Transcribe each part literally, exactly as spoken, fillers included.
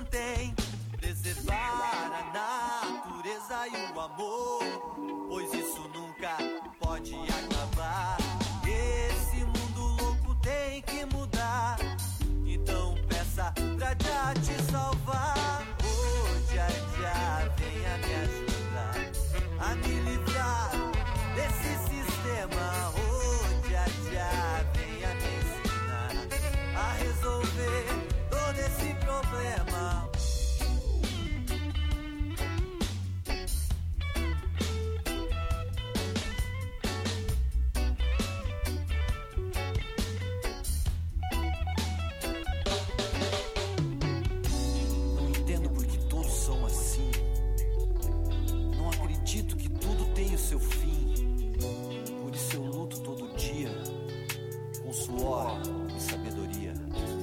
mantém. Preservar a natureza e o amor, pois isso nunca pode acabar. Esse mundo louco tem que mudar, então peça pra já te salvar. Oh, já, já, venha me ajudar a me livrar desse sistema. Oh, já, já, venha me ensinar a resolver todo esse problema. Seu fim, por isso eu luto todo dia, com suor e sabedoria.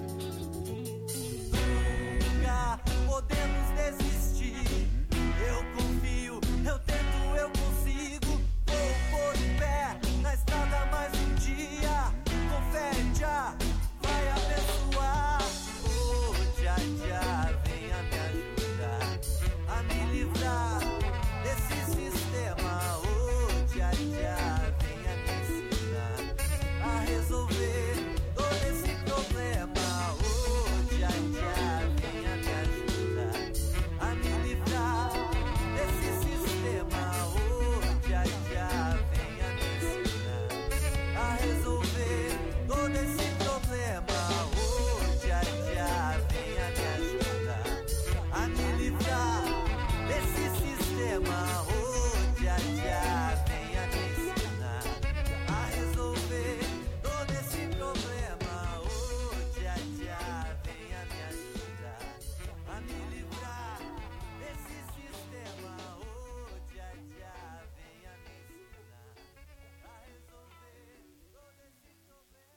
Nunca podemos desistir, eu confio, eu tento, eu consigo. Vou pôr o pé na estrada mais um dia, com fé já vai abençoar. Oh, já, já, venha me ajudar a me livrar desse sistema. Já, já, venha me ensinar a resolver todo esse problema. Oh, já, já, venha me ajudar a me livrar desse sistema. Oh, já, já, venha me ensinar a resolver todo esse problema. Oh, já, já, venha me ajudar a me livrar desse sistema. Oh, já, já, venha me ensinar a resolver todo esse problema. Oh, já, já, venha me ajudar a me livrar desse sistema. Oh, já, já, venha me ensinar a resolver todo esse problema.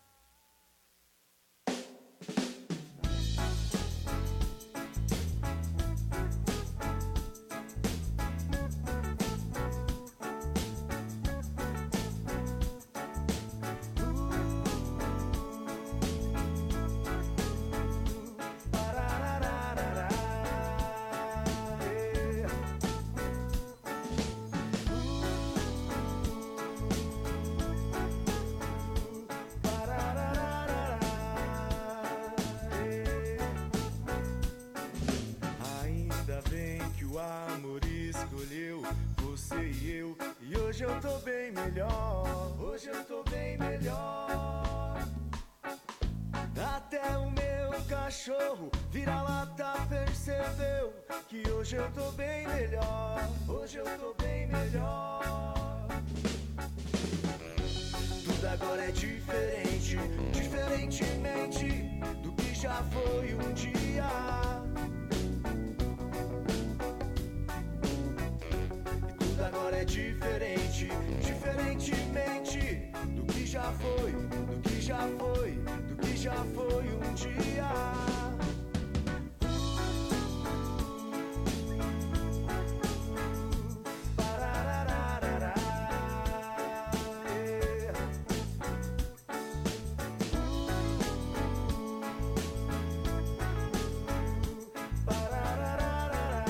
Ainda bem que o amor escolheu você e eu, e hoje eu tô bem melhor. Hoje eu tô bem melhor. Até o meu cachorro vira-lata percebeu que hoje eu tô bem melhor. Hoje eu tô bem melhor. Tudo agora é diferente, diferentemente do que já foi um dia. Agora é diferente, diferentemente do que já foi, do que já foi, do que já foi um dia. Pararararará, yeah. Pararararará,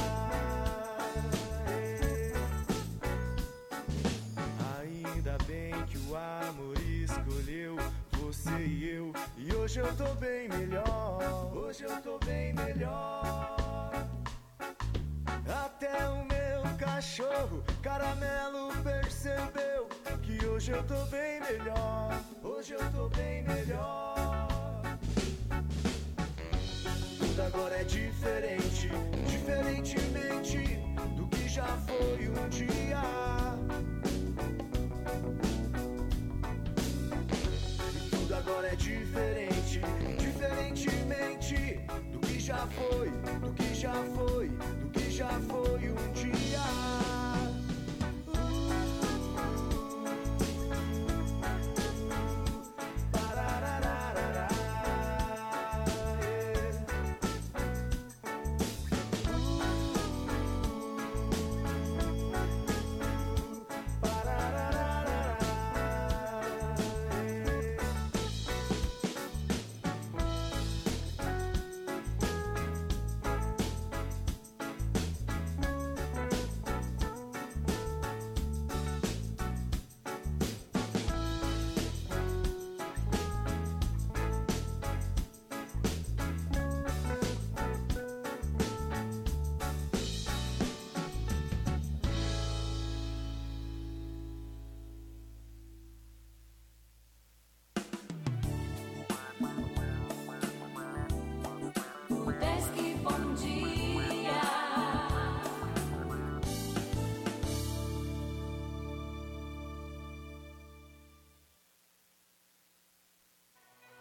yeah. Ainda bem que o amor escolheu você e eu, e hoje eu tô bem melhor. Hoje eu tô bem melhor. Até o meu cachorro caramelo percebeu que hoje eu tô bem melhor. Hoje eu tô bem melhor. Tudo agora é diferente, diferentemente do que já foi um dia. Tudo agora é diferente, diferentemente do que já foi, do que já foi, do que já foi um dia. Pararararará, yeah.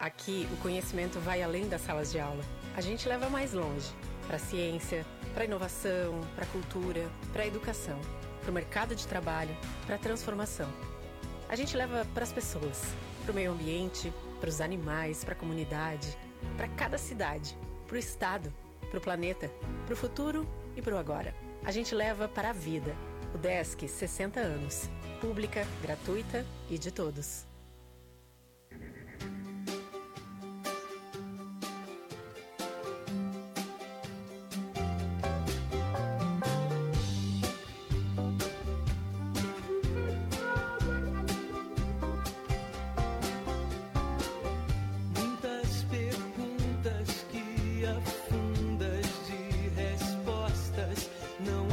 Aqui, o conhecimento vai além das salas de aula. A gente leva mais longe, para a ciência, para a inovação, para a cultura, para a educação, para o mercado de trabalho, para a transformação. A gente leva para as pessoas, para o meio ambiente, para os animais, para a comunidade, para cada cidade, para o estado, para o planeta, para o futuro e para o agora. A gente leva para a vida. O Desk, sessenta anos. Pública, gratuita e de todos.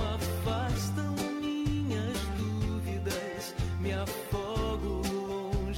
Afastam minhas dúvidas, me afogo longe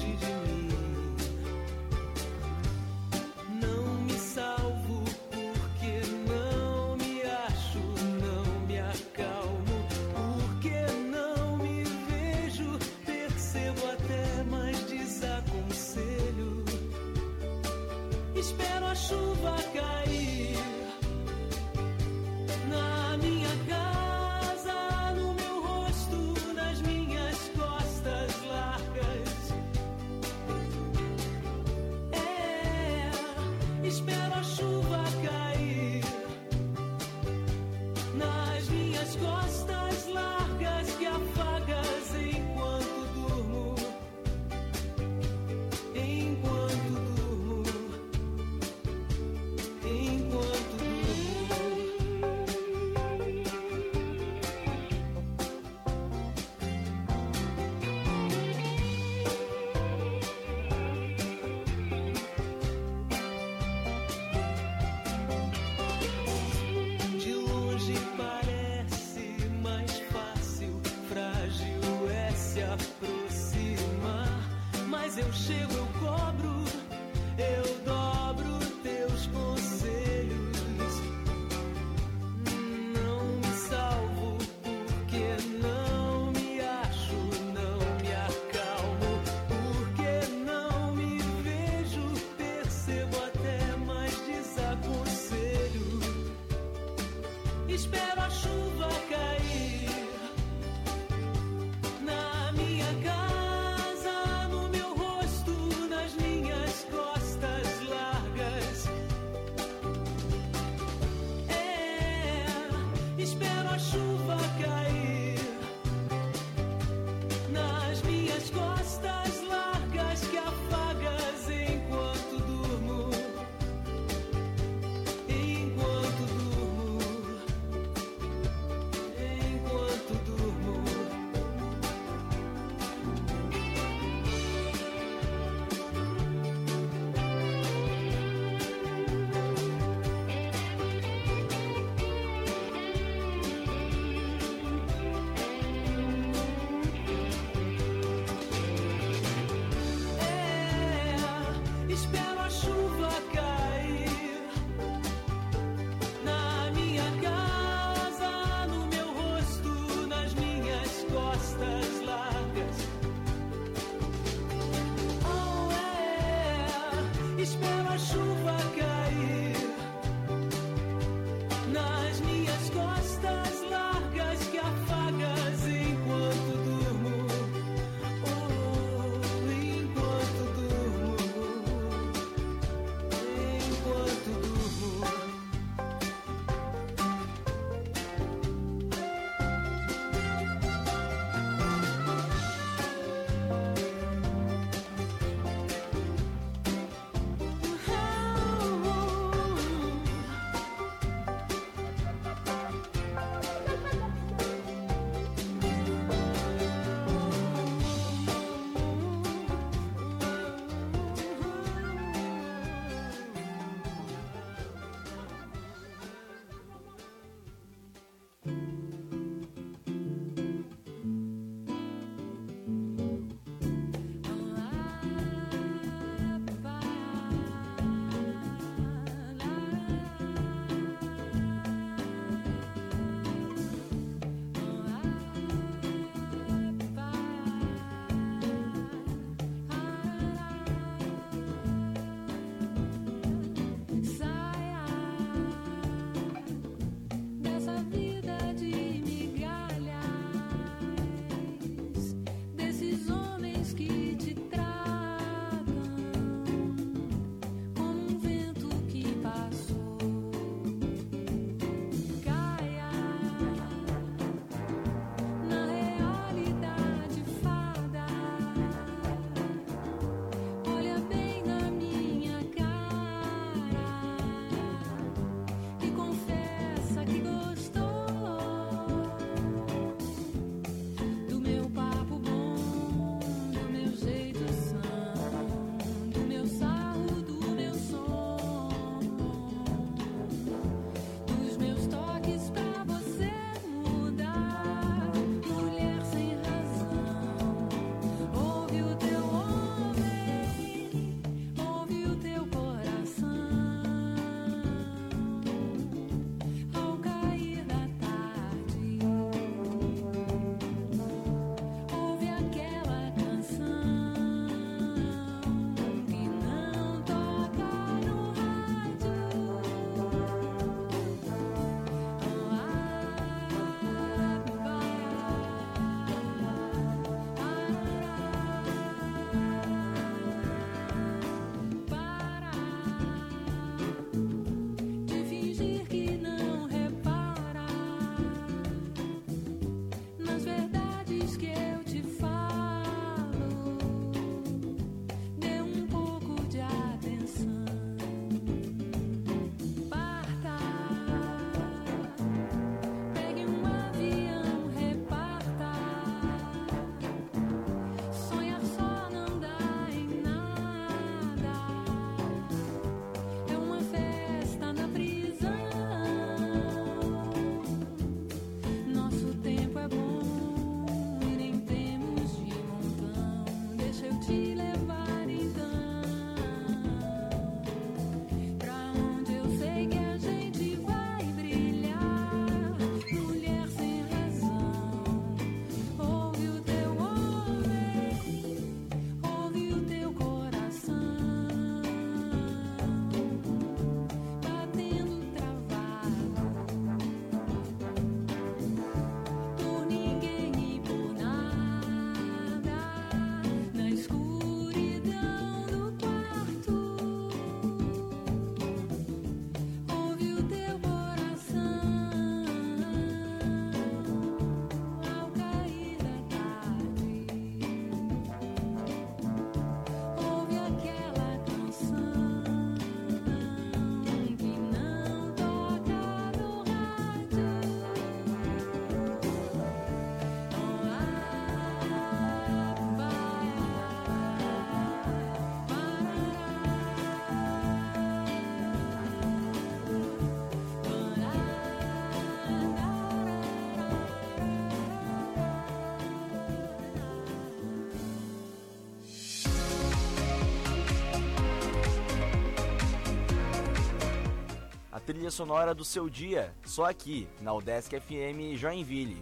Trilha sonora do seu dia, só aqui, na Udesc F M Joinville.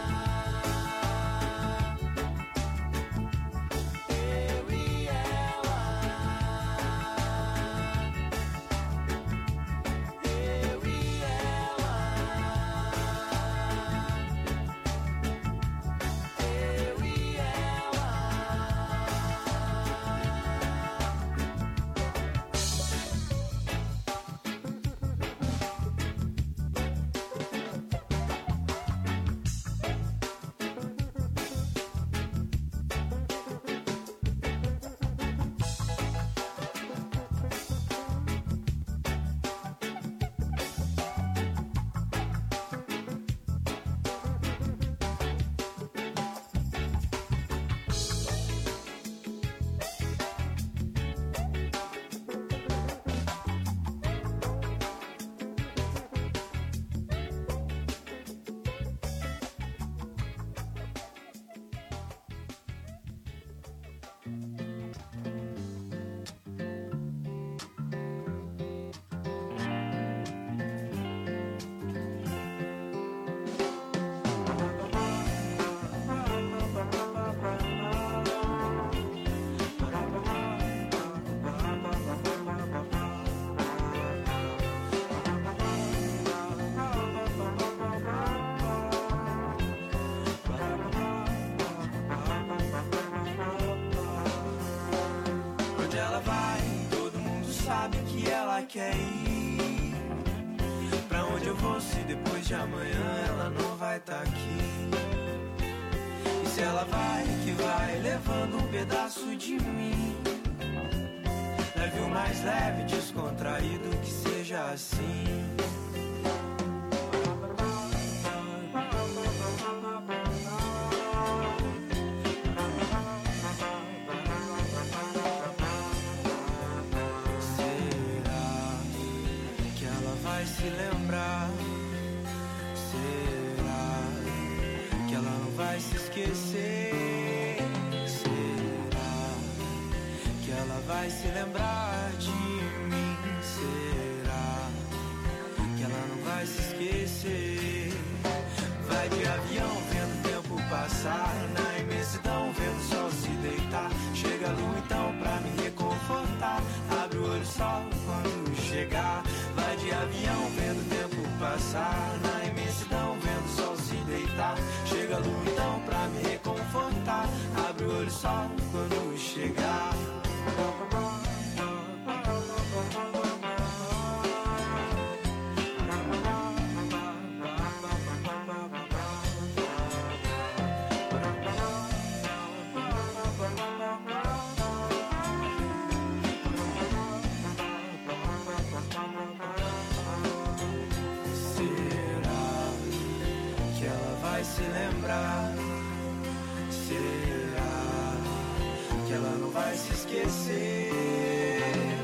Eu e ela quer ir? Pra onde eu vou se depois de amanhã ela não vai tá aqui? E se ela vai, que vai levando um pedaço de mim. Leve o mais leve, descontraído, que seja assim. Se lembrar, será que ela não vai se esquecer? Será que ela vai se lembrar de mim? Será que ela não vai se esquecer? Vai de avião vendo o tempo passar, na imensidão vendo o sol se deitar. Chega a lua então pra me reconfortar, abre o olho só quando chegar. Vai de avião vendo o tempo passar, na imensidão vendo o sol se deitar. Chega a lua então pra me reconfortar, abre o olho só quando chegar. Se lembrar, será que ela não vai se esquecer?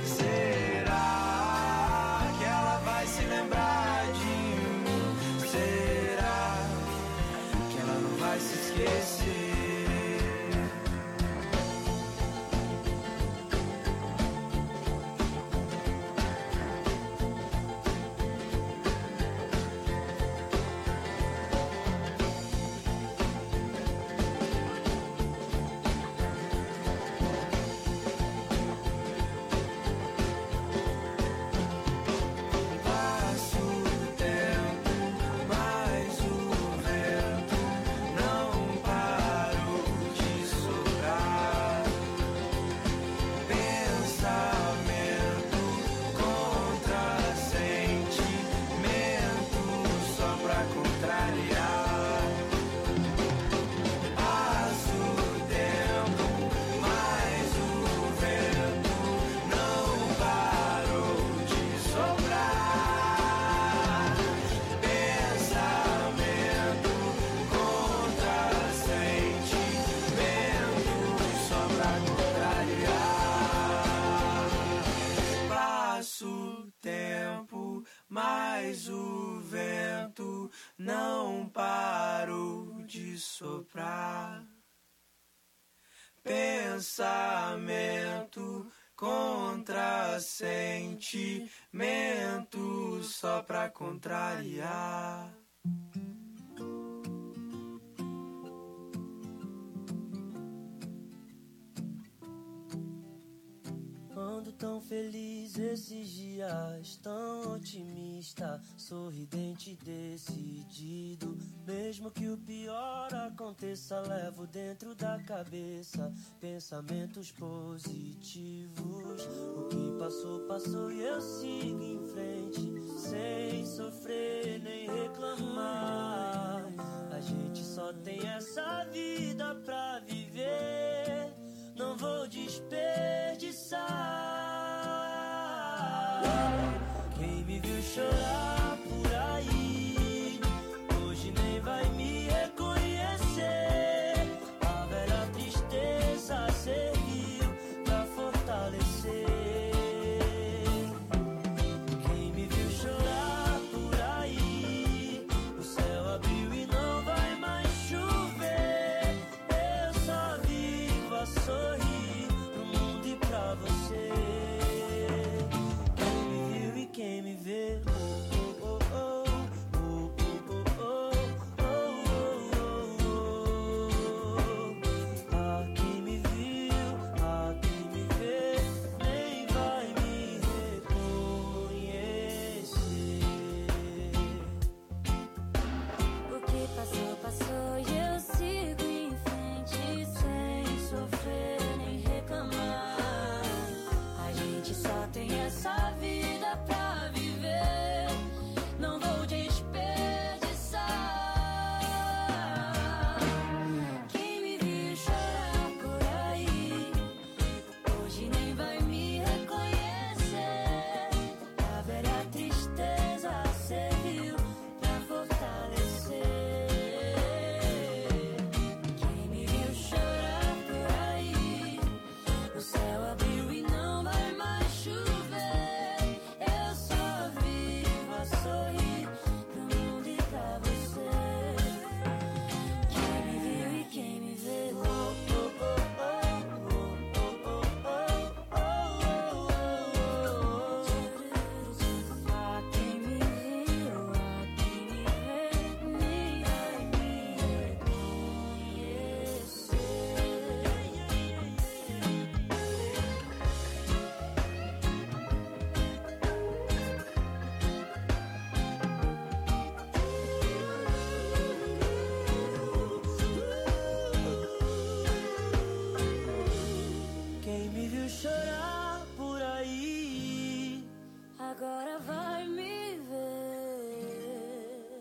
Será que ela vai se lembrar de mim? Será que ela não vai se esquecer? Mas o vento não parou de soprar. Pensamento contra sentimento só pra contrariar. Ando tão feliz esses dias, tão otimista, sorridente e decidido. Mesmo que o pior aconteça, levo dentro da cabeça pensamentos positivos. O que passou, passou e eu sigo em frente, sem sofrer nem reclamar. A gente só tem essa vida pra viver, não vou desperdiçar. Quem me viu chorar por aí, hoje nem vai me reconhecer. A velha tristeza serviu pra fortalecer. Quem me viu chorar por aí, o céu abriu e não vai mais chover. Eu só vivo a sorrir pro mundo e pra você. Quem me viu e quem me vê, oh, oh, oh, oh, oh, oh, oh, oh. Ninguém me viu chorar por aí, agora vai me ver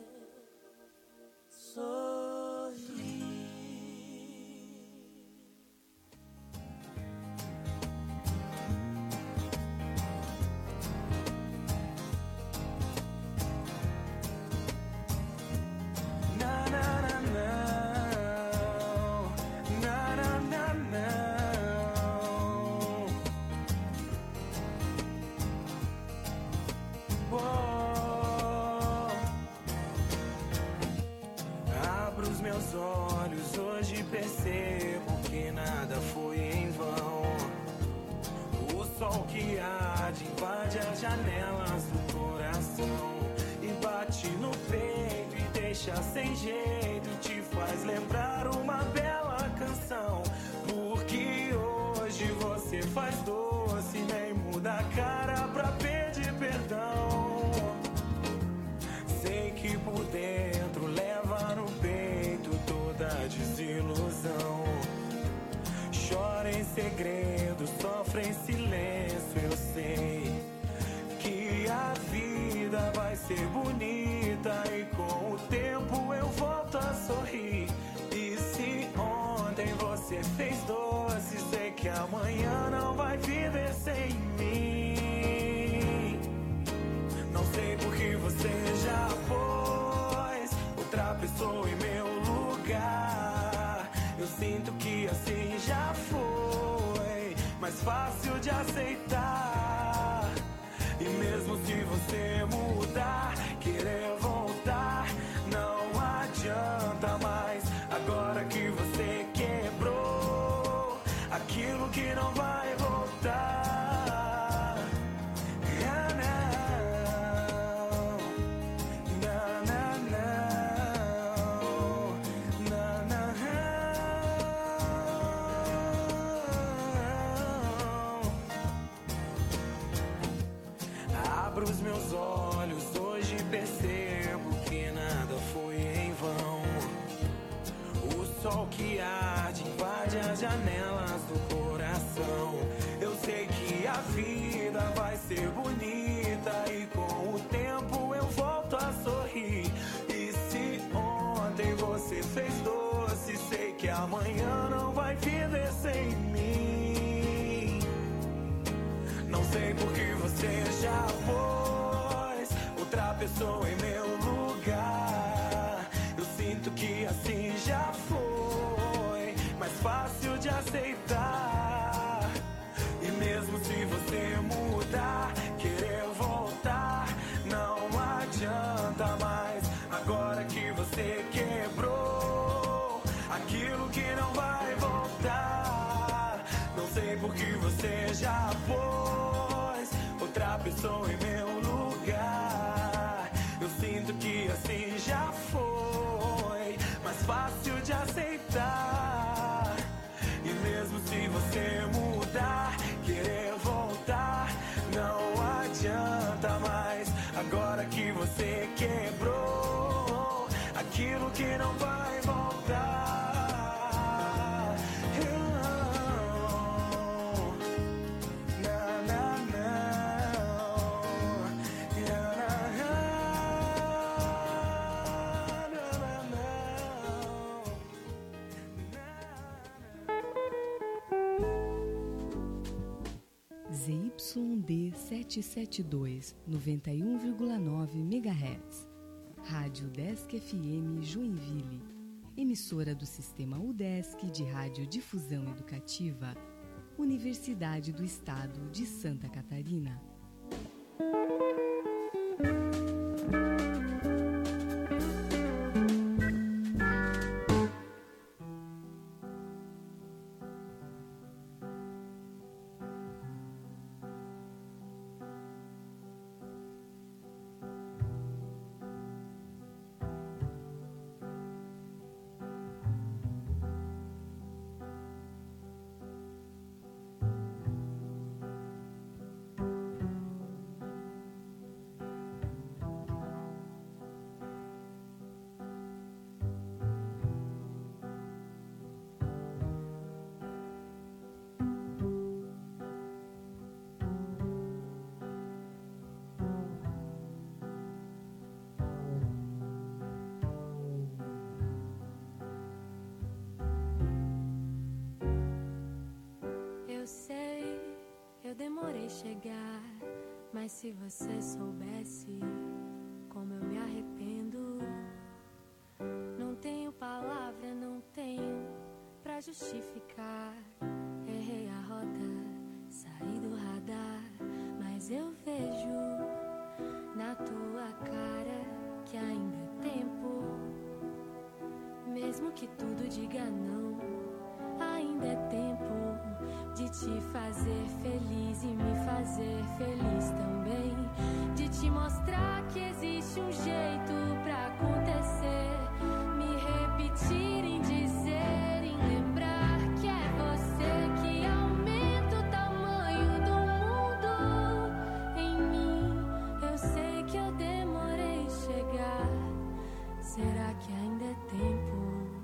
sorrir. Na, na, na, não. Na, na, na, não. Oh. Abro os meus olhos, hoje percebo que nada foi em vão. O sol que arde invade as janelas do coração e bate no peito e deixa sem jeito, te faz lembrar uma bela canção. Porque hoje você faz doce, nem muda a cara pra pedir perdão. Sei que por dentro leva no peito toda a desilusão. Chora em segredo, sofre em silêncio, eu sei que a vida vai ser bonita e com o tempo eu volto a sorrir. E se ontem você fez doce, sei que amanhã não vai viver sem mim. Não sei por que você já pôs outra pessoa em meu lugar. Eu sinto que assim já foi mais fácil de aceitar. E mesmo se você mudar, querer voltar, não adianta mais. Agora que você quebrou aquilo que não vai voltar. Ah, não. Não, não, não. Não, não. Abro os meus olhos, hoje percebo que nada foi em vão. O sol que arde invade as janelas do coração. Eu sei que a vida vai ser bonita e com o tempo eu volto a sorrir. E se ontem você fez doce, sei que amanhã não vai viver sem mim. Não sei por que você já pôs outra pessoa em meu lugar. Eu sinto que assim já foi mais fácil de aceitar. E mesmo se você mudar, querer voltar, não adianta mais. Agora que você quebrou aquilo que não vai voltar. Não sei por que você já pôs outra pessoa em meu lugar. Eu sinto que assim já foi mais fácil de aceitar. E mesmo se você mudar, querer voltar, não adianta mais. Agora que você quebrou aquilo que não vai voltar. Z Y D setecentos e setenta e dois, noventa e um vírgula nove megahertz. Rádio Udesc F M Joinville. Emissora do Sistema Udesc de Radiodifusão Educativa. Universidade do Estado de Santa Catarina. chegar. Mas se você soubesse como eu me arrependo, não tenho palavra, não tenho pra justificar. Errei a rota, saí do radar, mas eu vejo na tua cara que ainda é tempo. Mesmo que tudo diga não, ainda é tempo de te fazer feliz e me fazer feliz também. De te mostrar que existe um jeito pra acontecer. Me repetir em dizer, em lembrar que é você que aumenta o tamanho do mundo em mim. Eu sei que eu demorei chegar. Será que ainda é tempo?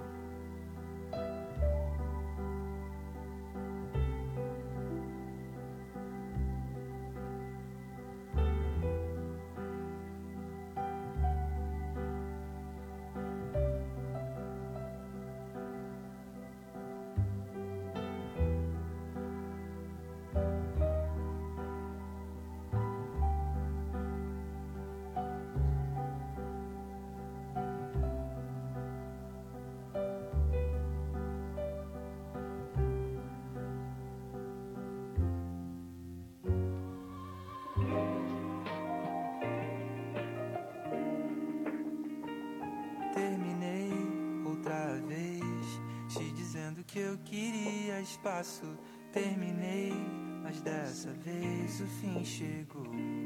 Terminei outra vez, te dizendo que eu queria espaço. Terminei, mas dessa vez o fim chegou.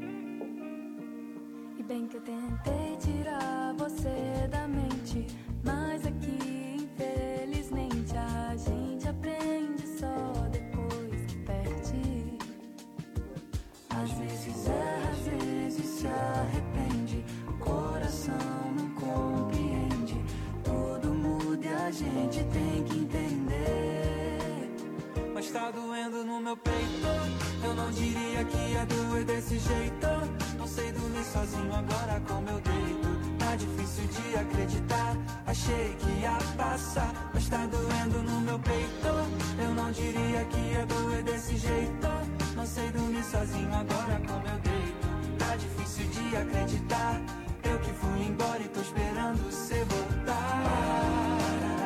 E bem que eu tentei tirar você da mente, mas aqui infelizmente a gente aprende só depois que perde. Às vezes erra, às vezes se arrepende, o coração não compreende. Tudo muda e a gente tem que entender. Mas tá doendo no meu peito, eu não diria que ia doer desse jeito. Não sei dormir sozinho agora com meu deito. Tá difícil de acreditar, achei que ia passar. Mas tá doendo no meu peito, eu não diria que ia doer desse jeito. Não sei dormir sozinho agora com meu deito. Tá difícil de acreditar, eu que fui embora e tô esperando cê voltar.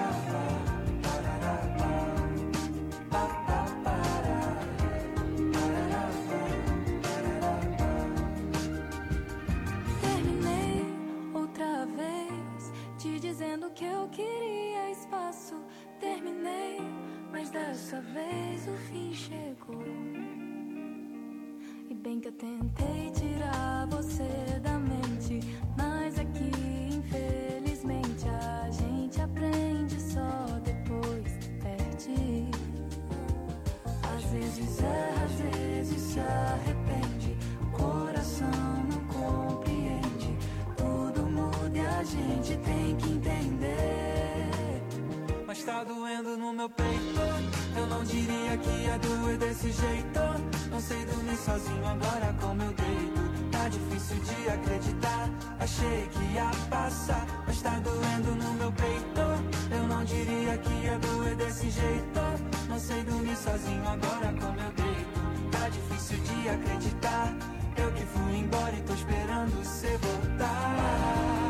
Dizendo que eu queria espaço. Terminei, mas dessa vez o fim chegou. E bem que eu tentei tirar você da mente, mas aqui infelizmente a gente aprende só depois que perde. Às vezes erra, às vezes se arrepende, o coração não compreende. Tudo muda e a gente tem que entender. Mas tá doendo no meu peito, eu não diria que ia doer desse jeito. Não sei dormir sozinho agora com meu dedo. Tá difícil de acreditar, achei que ia passar. Mas tá doendo no meu peito, eu não diria que ia doer desse jeito. Não sei dormir sozinho agora com meu dedo. Tá difícil de acreditar, eu que fui embora e tô esperando cê voltar.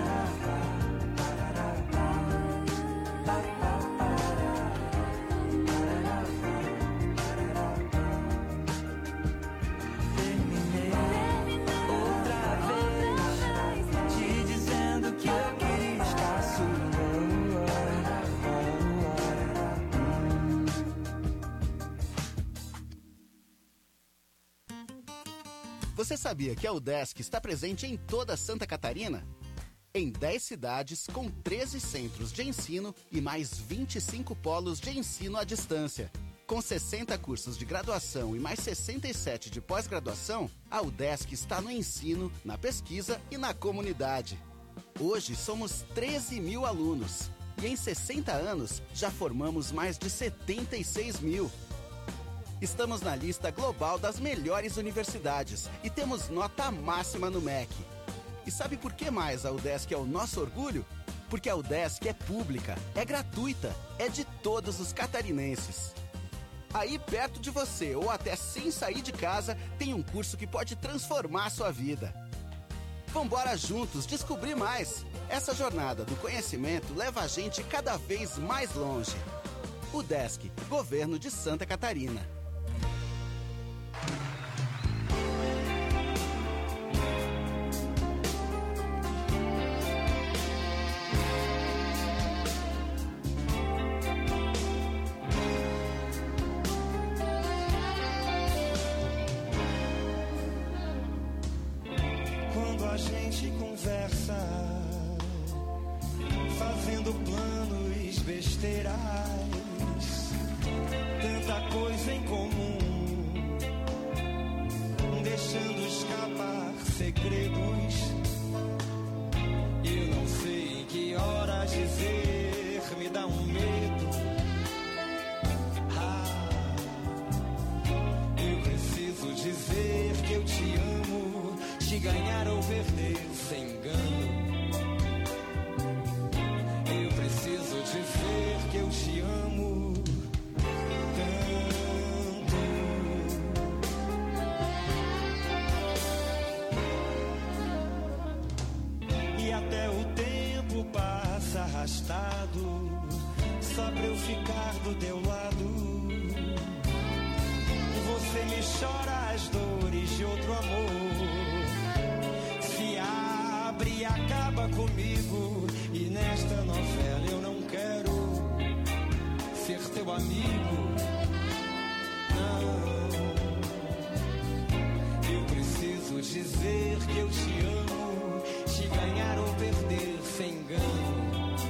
Você sabia que a UDESC está presente em toda Santa Catarina? Em dez cidades, com treze centros de ensino e mais vinte e cinco polos de ensino à distância. Com sessenta cursos de graduação e mais sessenta e sete de pós-graduação, a UDESC está no ensino, na pesquisa e na comunidade. Hoje somos treze mil alunos e em sessenta anos já formamos mais de setenta e seis mil. Estamos na lista global das melhores universidades e temos nota máxima no M E C. E sabe por que mais a UDESC é o nosso orgulho? Porque a UDESC é pública, é gratuita, é de todos os catarinenses. Aí perto de você ou até sem sair de casa, tem um curso que pode transformar sua vida. Vambora juntos descobrir mais. Essa jornada do conhecimento leva a gente cada vez mais longe. UDESC, Governo de Santa Catarina. Quando a gente conversa, fazendo planos, besteiras, tanta coisa em comum, deixando escapar segredos. Eu não sei em que hora dizer, me dá um medo. Ah, eu preciso dizer que eu te amo, te ganhar ou perder sem engano. Eu preciso dizer que eu te amo tanto. E até o tempo passa arrastado, só pra eu ficar do teu lado. Você me chora as dores de outro amor, se abre e acaba comigo. E nesta novela eu não quero ser teu amigo, não. Eu preciso dizer que eu te amo, te ganhar ou perder sem engano.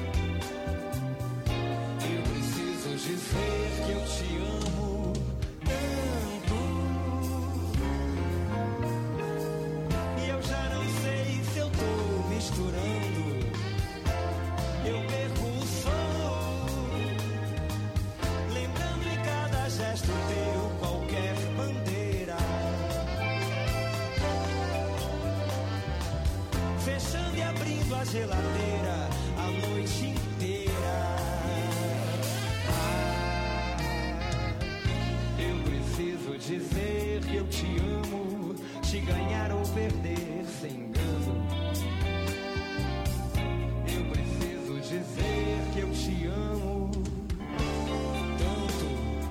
Eu preciso dizer que eu te amo tanto. E eu já não sei se eu tô misturando. Eu perco o som, lembrando em cada gesto teu qualquer bandeira, fechando e abrindo a geladeira a noite inteira. Ah, eu preciso dizer que eu te amo, te ganhar ou perder sem engano. Eu preciso dizer que eu te amo tanto,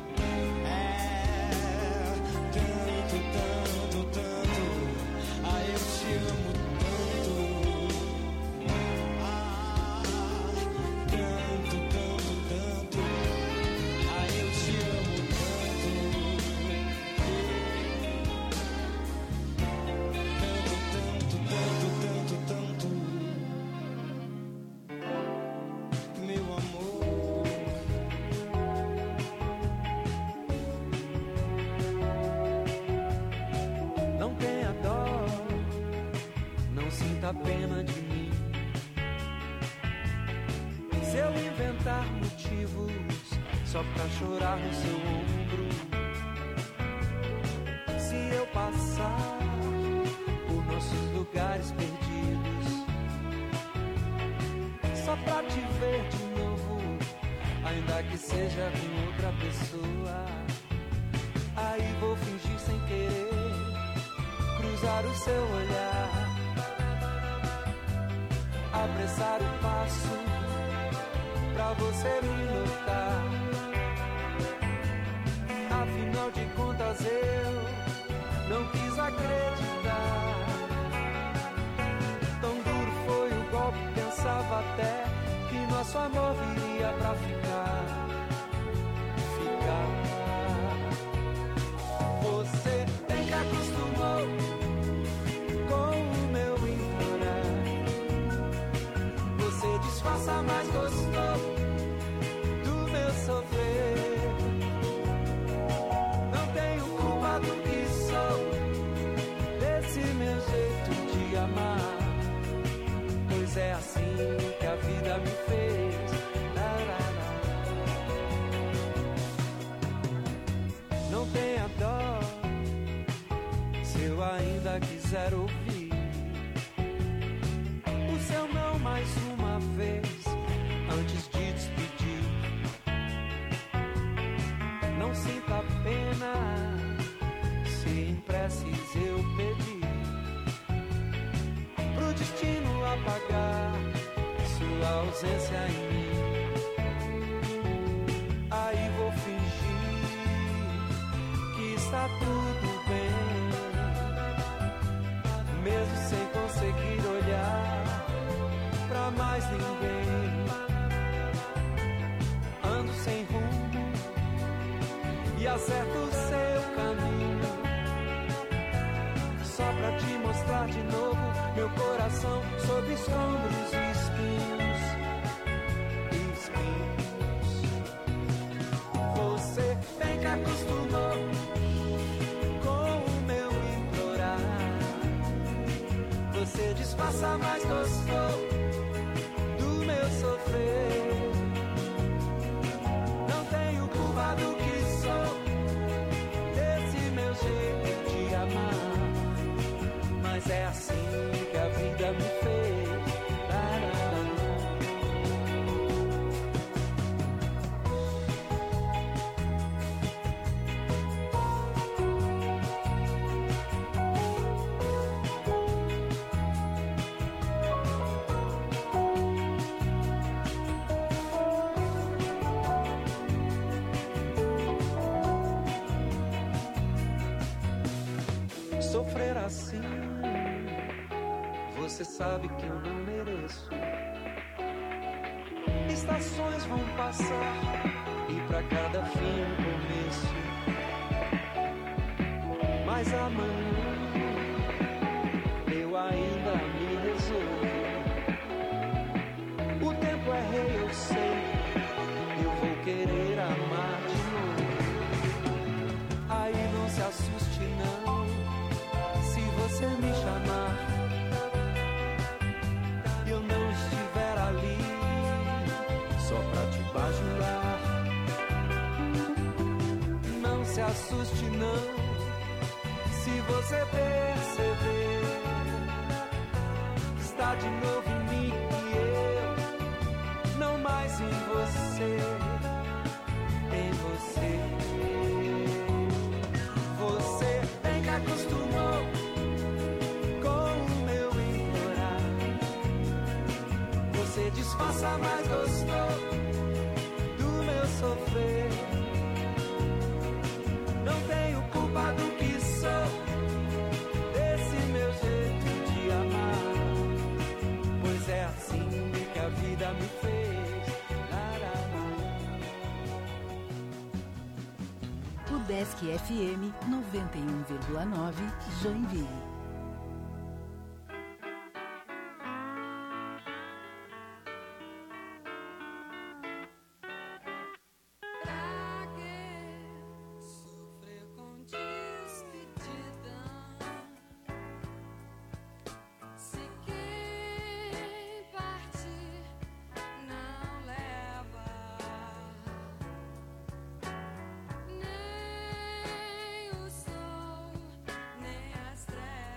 é, tanto, tanto, tanto. Ah, eu te amo tanto, ah, tanto, tanto, tanto. Ah, eu te amo tanto, tanto, tanto, tanto, tanto, tanto. Meu amor, Não tenha dó, não sinta pena de mim. Se eu inventar motivos só pra chorar no seu ombro, se eu passar por nossos lugares perdidos, só pra te ver de novo, ainda que seja com outra pessoa, aí vou fingir sem querer cruzar o seu olhar, apressar o passo pra você me notar. Afinal de contas eu não quis acreditar. Tão duro foi o golpe, pensava até que nosso amor viria pra ficar, ficar. Você bem que acostumou com o meu ignorar. Você disfarça, mas gostou do meu sofrer. Não tenho culpa do que sou, desse meu jeito de amar, pois é assim que a vida me fez. Lá, lá, lá. Não tenha dó, se eu ainda quiser ouvir o seu não mais uma vez, antes de despedir. Não sinta ausência em mim. Aí vou fingir que está tudo bem, mesmo sem conseguir olhar pra mais ninguém. Ando sem rumo e acerto o seu caminho, só pra te mostrar de novo meu coração sob escombros e espinhos, espinhos. Você bem que acostumou com o meu implorar, você disfarça, mas gostou do meu sofrer. Não tenho culpa do que sou, desse meu jeito de amar, mas é assim que a vida me fez. Sofrer assim, você sabe que eu não mereço. Estações vão passar e pra cada fim um começo. Mas amanhã eu ainda me resolvo. O tempo é rei, eu sei, eu vou querer amar de novo. Aí não se assuste não, se você me chamar e eu não estiver ali só pra te bajular. Não se assuste não, se você perceber que está de novo em mim e eu não mais em você, em você. Você bem que acostumou com o meu implorar, você disfarça, mas gostou do meu sofrer. Não tenho culpa do que sou, desse meu jeito de amar, pois é assim que a vida me fez. Udesc F M noventa e um vírgula nove, Joinville. Nem o sol, nem as trevas.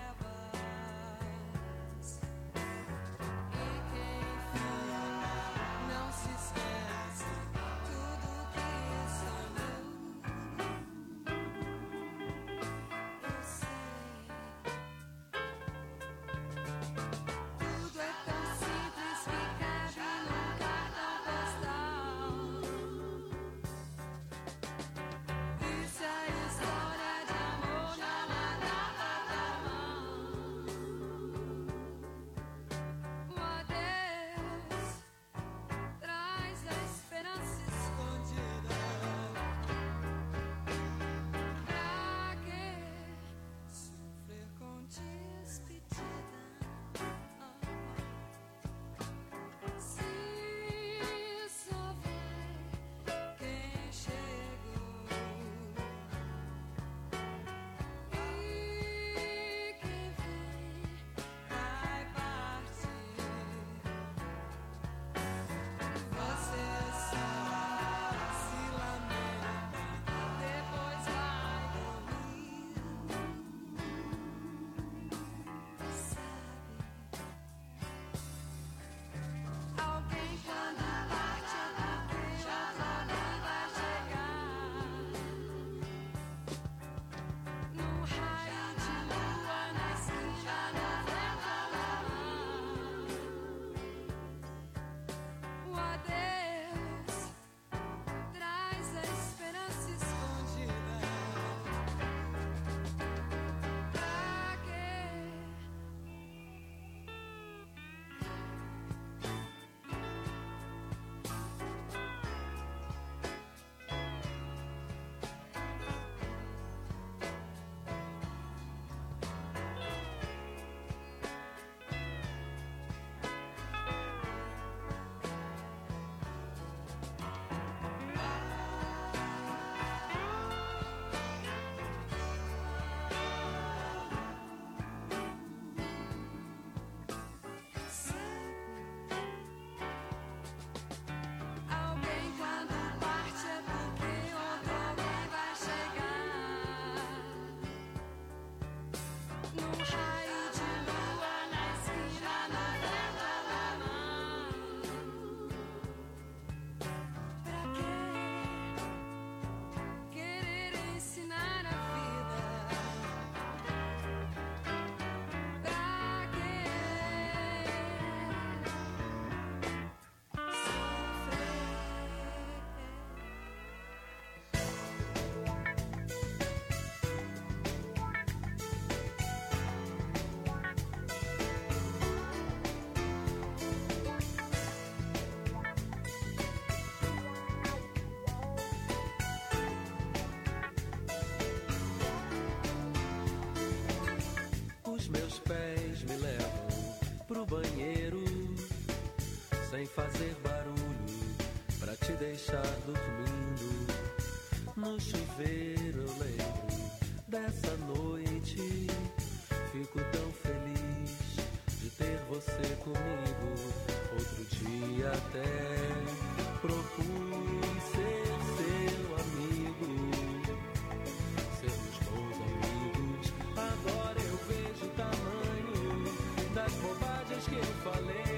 nessa noite. Fico tão feliz de ter você comigo. Outro dia até propus ser seu amigo, sermos bons amigos. Agora eu vejo o tamanho das bobagens que eu falei.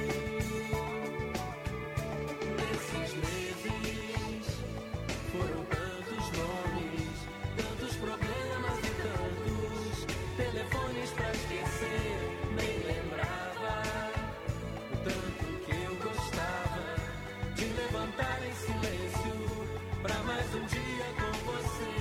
Nesses meses foram tantos nomes, tantos problemas e tantos telefones pra esquecer. Nem lembrava o tanto que eu gostava de levantar em silêncio pra mais um dia com você.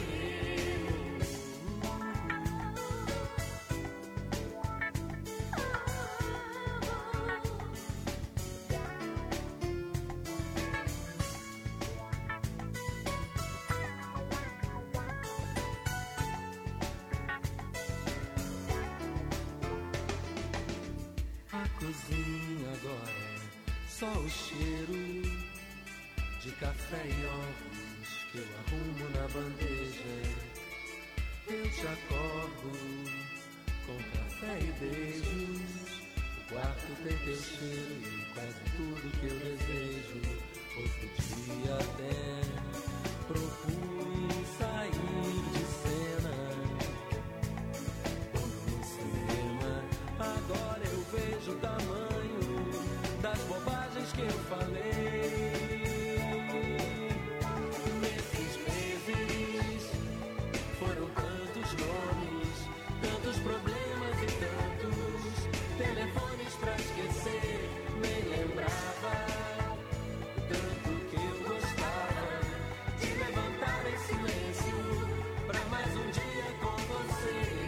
A cozinha agora é só o cheiro de café e ovos que eu arrumo na bandeja. Eu te acordo com café e beijos. O quarto tem teu cheiro e quase tudo que eu desejo. Outro dia até propus sair de cena, como no cinema. Agora eu vejo o tamanho das bobagens que eu falei. Nesses meses foram tantos nomes, tantos problemas e tantos telefones pra esquecer. Nem lembrava o tanto que eu gostava de levantar em silêncio pra mais um dia com você.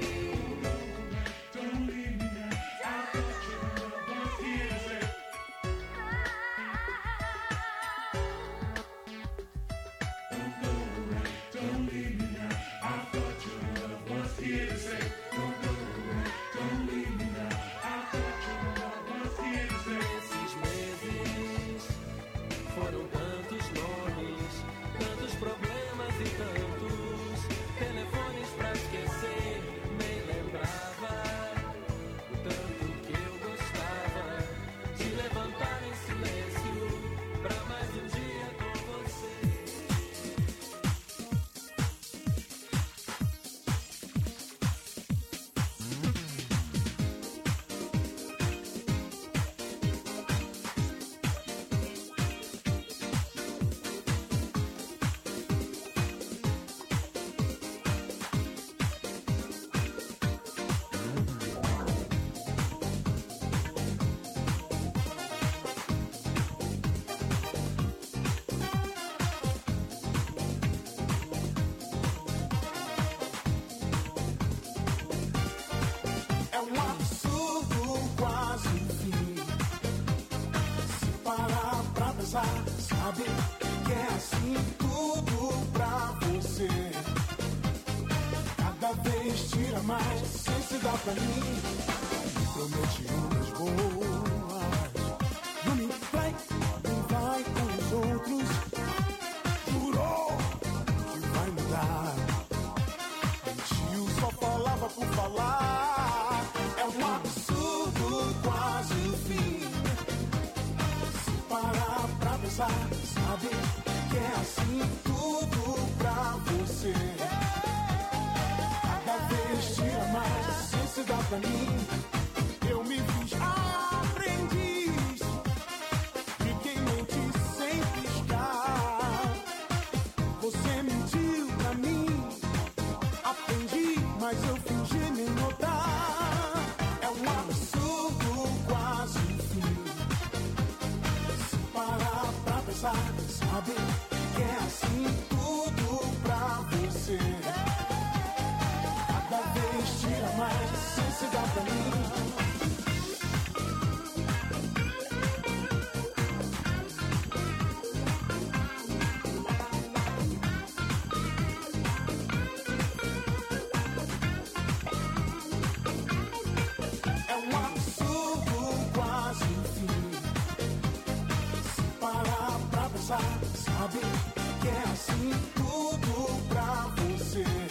Nesses meses foram tantos nomes, tantos problemas e tantos telefones pra esquecer. Nem lembrava o tanto que eu gostava de levantar em silêncio pra mais um dia com você. É um absurdo, quase um fim. Se parar pra pensar, sabe que é assim tudo pra você. Cada vez tira mais, sem se dar pra mim. Promete umas boas, não me vai, não vai com os outros. Jurou que vai mudar, mentiu, só falava por falar. É um absurdo, quase o fim. Se parar pra pensar, sabe que é assim tudo pra você. Cada vez tira mais, sem se dar pra mim. Eu me fiz aprendiz de quem mente sem piscar. Você mentiu pra mim, aprendi, mas eu fingi nem notar. É um absurdo, quase um fim. Se parar pra pensar, sabe que é assim tudo pra você. Cada vez tira mais, sem se dar pra mim. É um absurdo, quase um fim. Se parar pra pensar, sabe que é assim tudo pra você.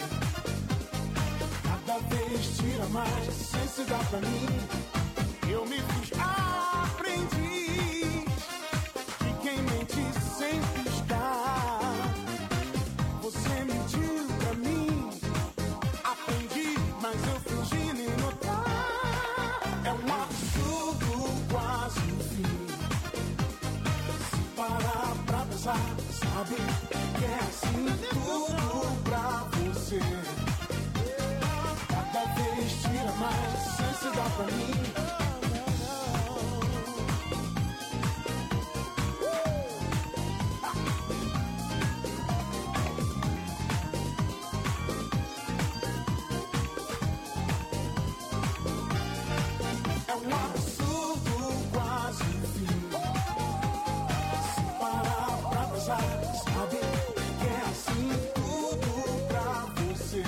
vez tira mais sem se dar pra mim. Eu me fiz aprendiz de quem mente sem piscar. Você mentiu pra mim, aprendi, mas eu fingi nem notar. É um absurdo, quase um fim. Se parar pra pensar, sabe que é assim tudo pra você. Cada vez tira mais sem se dar pra mim. É um absurdo, quase um fim. Se parar pra pensar, sabe que é assim tudo pra você.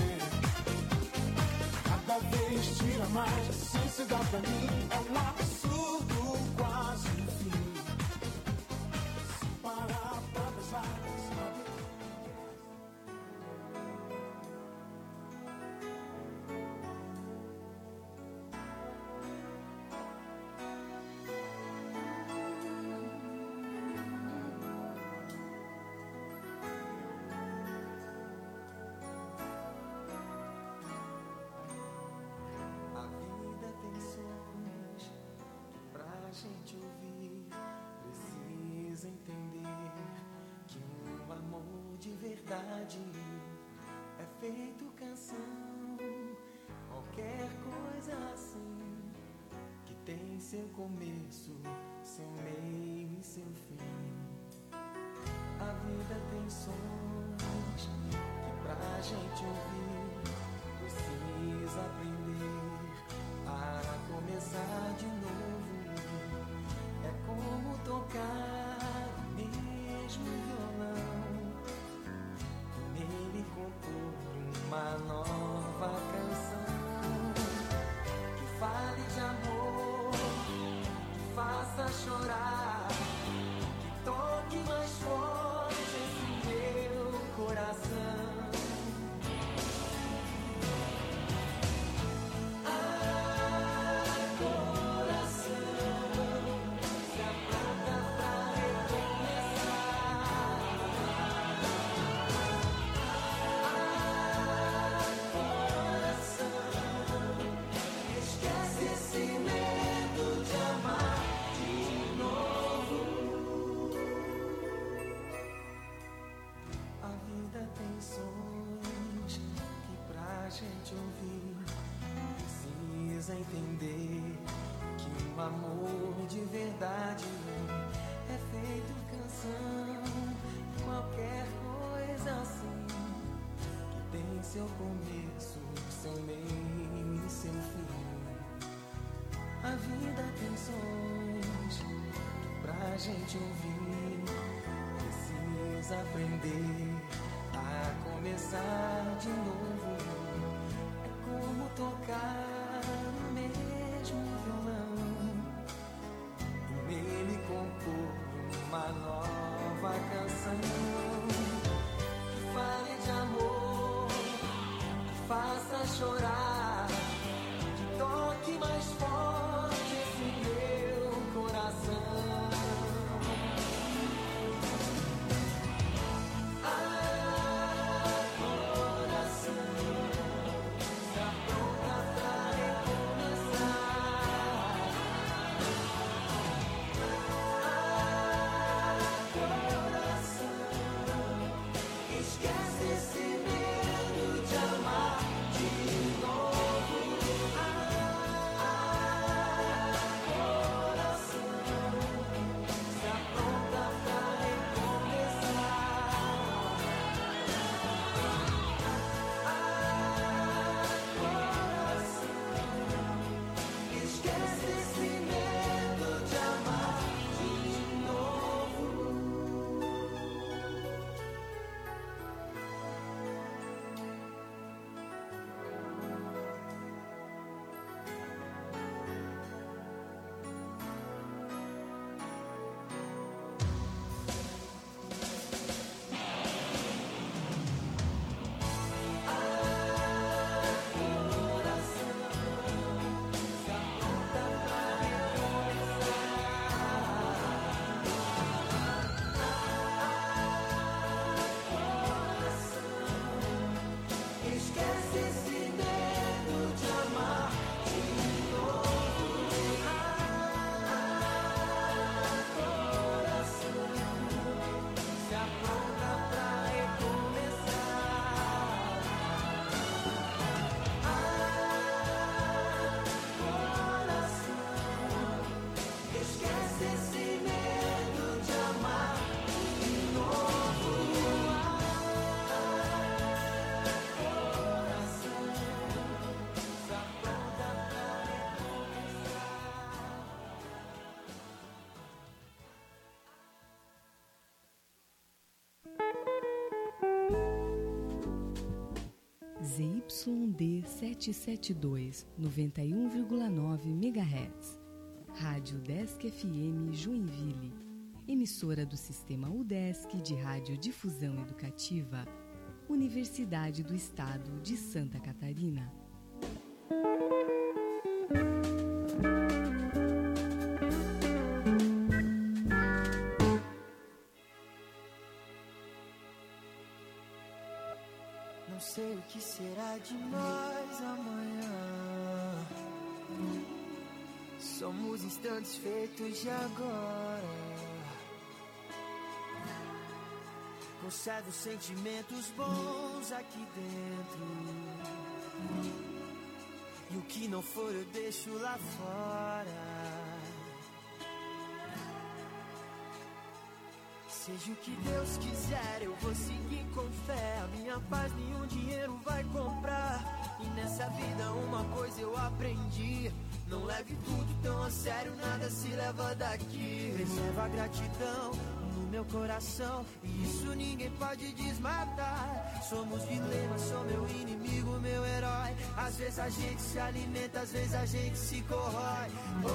Cada vez tira mais sem se dar pra mim. É um absurdo, quase um fim. Se parar pra pensar, sabe. A vida tem sons que pra gente ouvir precisa entender que um amor de verdade é feito canção. Qualquer coisa assim que tem seu começo, seu meio e seu fim. A vida tem sons que pra gente ouvir precisa aprender a começar de novo. É como tocar o mesmo violão e nele compor uma nova canção que fale de amor, que faça chorar, que toque mais forte esse meu coração. Gente ouvir, precisa entender que um amor de verdade é feito canção. Qualquer coisa assim que tem seu começo, seu meio e seu fim. A vida tem sons que pra gente ouvir precisa aprender a começar de novo. Como tocar o mesmo violão e nele compor uma nova canção que fale de amor, que faça chorar, que toque mais forte esse meu coração. Esquece esse medo de amar de novo. D setecentos e setenta e dois, noventa e um vírgula nove megahertz. Rádio Udesc F M Joinville. Emissora do Sistema Udesc de Radiodifusão Educativa. Universidade do Estado de Santa Catarina. Não sei o que será de nós amanhã. Somos instantes feitos de agora. Conservo sentimentos bons aqui dentro. E o que não for eu deixo lá fora. Seja o que Deus quiser, eu vou seguir com fé. A minha paz nenhum dinheiro vai comprar. E nessa vida uma coisa eu aprendi: não leve tudo tão a sério, nada se leva daqui. Reserva a gratidão no meu coração, e isso ninguém pode desmatar. Somos dilemas, sou meu inimigo, meu herói. Às vezes a gente se alimenta, às vezes a gente se corrói. Oh,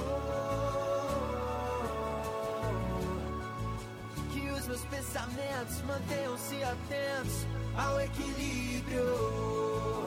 que os meus pensamentos mantenham-se atentos ao equilíbrio.